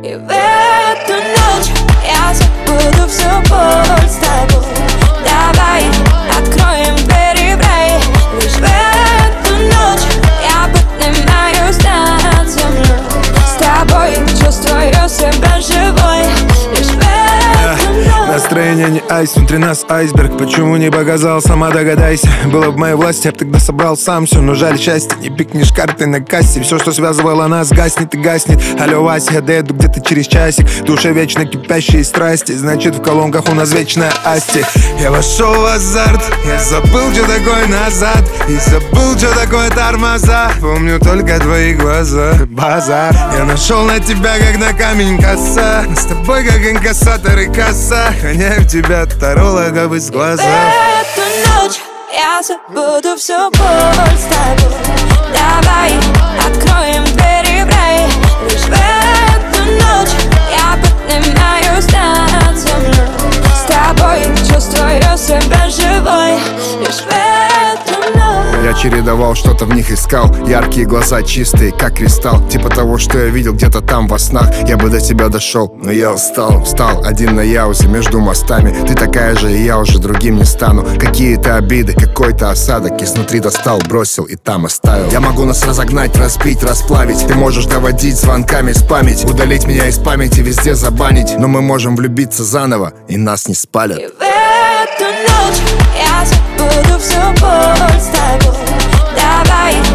И в эту ночь я забуду всю боль с тобой. Давай откроем двери в рай. Лишь в эту ночь я поднимаюсь над землей. С тобой чувствую себя живой. Лишь в эту ночь. Настроение не айс, внутри нас айсберг. Почему не показал, сама догадайся. Было в моей власти, я б тогда собрал сам все. Но жаль счастье, не пикнешь карты на кассе. Все, что связывало нас, гаснет и гаснет. Алло, Вася, я доеду где-то через часик. В душе вечно кипящие страсти. Значит, в колонках у нас вечная асти. Я вошел в азарт, я забыл, что такое назад. И забыл, что такое тормоза. Помню только твои глаза, базар. Я нашел на тебя, как на камень коса. С тобой, как инкассатор и касса. Гоняю тебя тарологов из глаза. В эту ночь я забуду всю боль с тобой. Давай откроем двери в рай. Лишь в эту ночь я поднимаюсь над землей. С тобой чувствую себя живой. Лишь в эту ночь. Я чередовал, что-то в них искал. Яркие глаза, чистые, как кристалл. Типа того, что я видел где-то там во снах. Я бы до тебя дошел, но я устал. Встал один на яузе между мостами. Ты такая же, и я уже другим не стану. Какие-то обиды, какой-то осадок изнутри достал, бросил и там оставил. Я могу нас разогнать, разбить, расплавить. Ты можешь доводить звонками спамить. Удалить меня из памяти, везде забанить. Но мы можем влюбиться заново, и нас не спалят. И в эту ночь я забуду всю боль с тобой. Давай